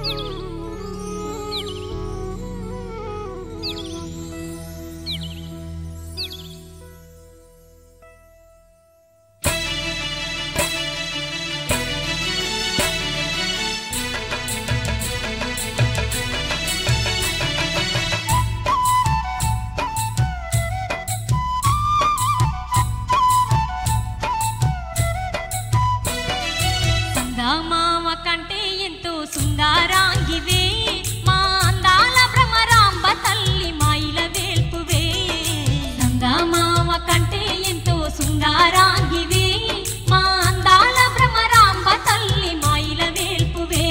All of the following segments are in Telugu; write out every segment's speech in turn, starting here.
మామ కంటే ఎంతో సుందరాంగివే మా అందాల భ్రమరాంబ తల్లి మాయిల వేల్పువే మామ కంటే ఎంతో సుందరాంగివే మా అందాల భ్రమరాంబ తల్లి మాయిల వేల్పువే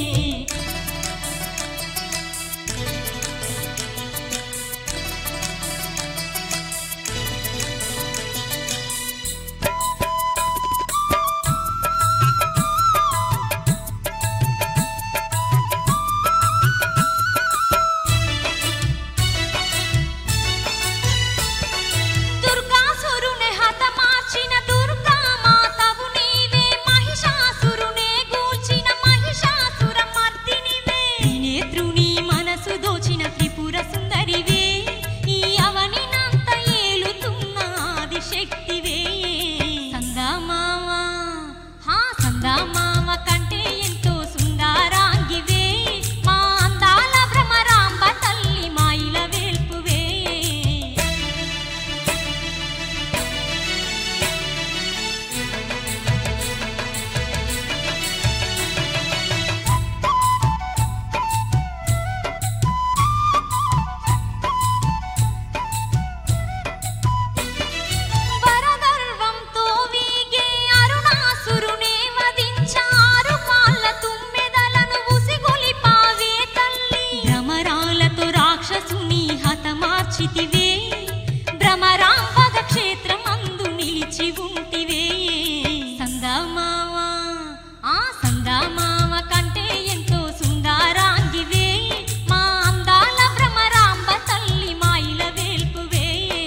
భ్రమరాంబగ క్షేత్రమందు నిలిచి ఉంటివే సందమామ సందమామ కంటే ఎంతో సుందరాంగివే మా అందాల భ్రమరాంబ తల్లి మాయిల వేల్పువే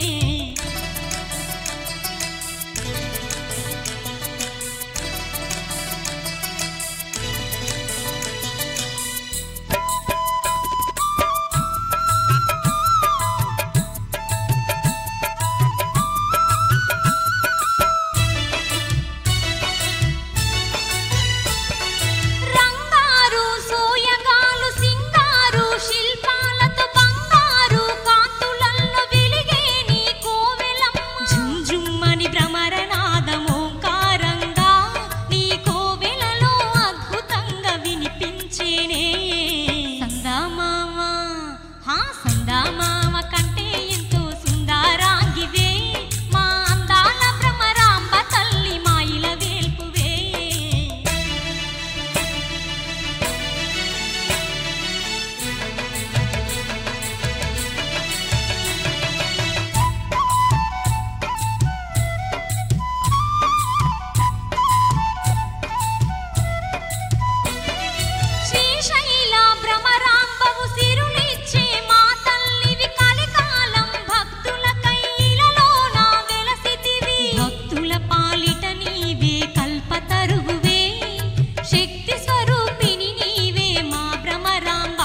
సందమామ కంటే ఎంతో సుందరాంగివే మా అందాల భ్రమరాంబ తల్లి మాయిల వేల్పువే శ్రీశైల భ్రమరాంబవు సిరులిచ్చే భక్తుల పాలిట నీవే కల్పతరువువే శక్తి స్వరూపిణి నీవే మా భ్రమరాంబ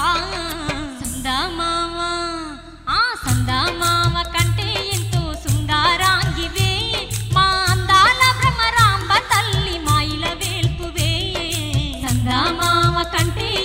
సందమామ కంటే ఎంతో సుందరాంగివే మా అందాల భ్రమరాంబ తల్లి మాయిల వేల్పువే సందమామ కంటే